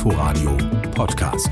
Inforadio Podcast.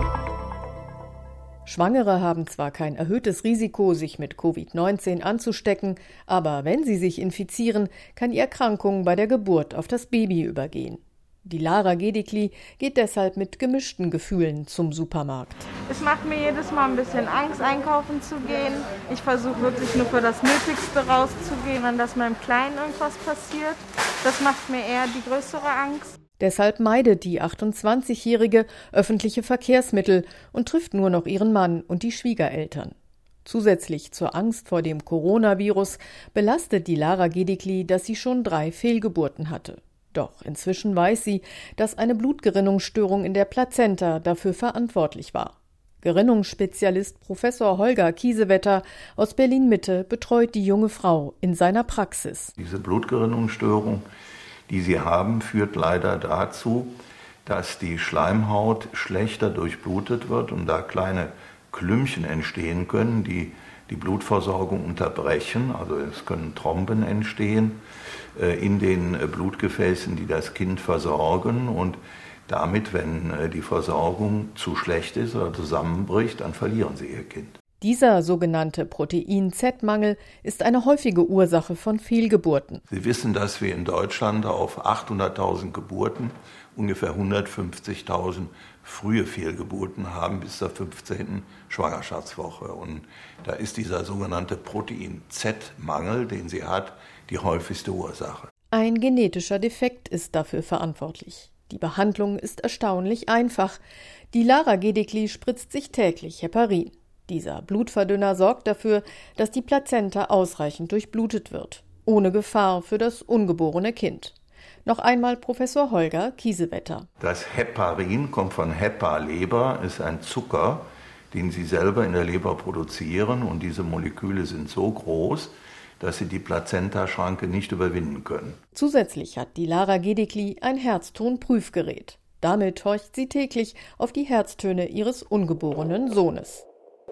Schwangere haben zwar kein erhöhtes Risiko, sich mit Covid-19 anzustecken, aber wenn sie sich infizieren, kann die Erkrankung bei der Geburt auf das Baby übergehen. Die Lara Gedikli geht deshalb mit gemischten Gefühlen zum Supermarkt. Es macht mir jedes Mal ein bisschen Angst, einkaufen zu gehen. Ich versuche wirklich nur für das Nötigste rauszugehen, wenn das meinem Kleinen irgendwas passiert. Das macht mir eher die größere Angst. Deshalb meidet die 28-Jährige öffentliche Verkehrsmittel und trifft nur noch ihren Mann und die Schwiegereltern. Zusätzlich zur Angst vor dem Coronavirus belastet die Lara Gedikli, dass sie schon 3 Fehlgeburten hatte. Doch inzwischen weiß sie, dass eine Blutgerinnungsstörung in der Plazenta dafür verantwortlich war. Gerinnungsspezialist Professor Holger Kiesewetter aus Berlin-Mitte betreut die junge Frau in seiner Praxis. Diese Blutgerinnungsstörung, die sie haben, führt leider dazu, dass die Schleimhaut schlechter durchblutet wird und da kleine Klümpchen entstehen können, die die Blutversorgung unterbrechen. Also es können Thromben entstehen in den Blutgefäßen, die das Kind versorgen. Und damit, wenn die Versorgung zu schlecht ist oder zusammenbricht, dann verlieren sie ihr Kind. Dieser sogenannte Protein-Z-Mangel ist eine häufige Ursache von Fehlgeburten. Sie wissen, dass wir in Deutschland auf 800.000 Geburten ungefähr 150.000 frühe Fehlgeburten haben bis zur 15. Schwangerschaftswoche. Und da ist dieser sogenannte Protein-Z-Mangel, den sie hat, die häufigste Ursache. Ein genetischer Defekt ist dafür verantwortlich. Die Behandlung ist erstaunlich einfach. Die Lara Gedikli spritzt sich täglich Heparin. Dieser Blutverdünner sorgt dafür, dass die Plazenta ausreichend durchblutet wird, ohne Gefahr für das ungeborene Kind. Noch einmal Professor Holger Kiesewetter. Das Heparin kommt von Hepa-Leber, ist ein Zucker, den sie selber in der Leber produzieren. Und diese Moleküle sind so groß, dass sie die Plazentaschranke nicht überwinden können. Zusätzlich hat die Lara Gedikli ein Herztonprüfgerät. Damit horcht sie täglich auf die Herztöne ihres ungeborenen Sohnes.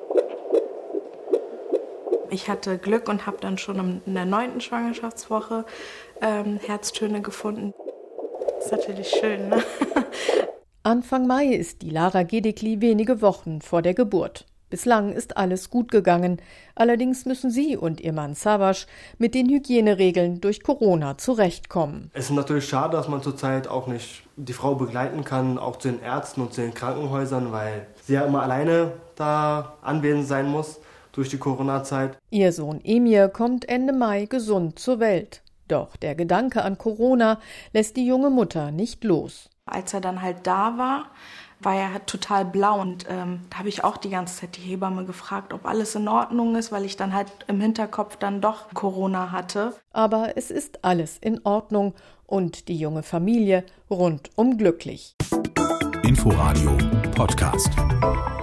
Ich hatte Glück und habe dann schon in der 9. Schwangerschaftswoche Herztöne gefunden. Das ist natürlich schön, ne? Anfang Mai ist die Lara Gedikli wenige Wochen vor der Geburt. Bislang ist alles gut gegangen. Allerdings müssen sie und ihr Mann Savaş mit den Hygieneregeln durch Corona zurechtkommen. Es ist natürlich schade, dass man zurzeit auch nicht die Frau begleiten kann, auch zu den Ärzten und zu den Krankenhäusern, weil sie ja immer alleine da anwesend sein muss durch die Corona-Zeit. Ihr Sohn Emir kommt Ende Mai gesund zur Welt. Doch der Gedanke an Corona lässt die junge Mutter nicht los. Als er dann halt da war er halt total blau und da habe ich auch die ganze Zeit die Hebamme gefragt, ob alles in Ordnung ist, weil ich dann halt im Hinterkopf dann doch Corona hatte. Aber es ist alles in Ordnung und die junge Familie rundum glücklich. Inforadio Podcast.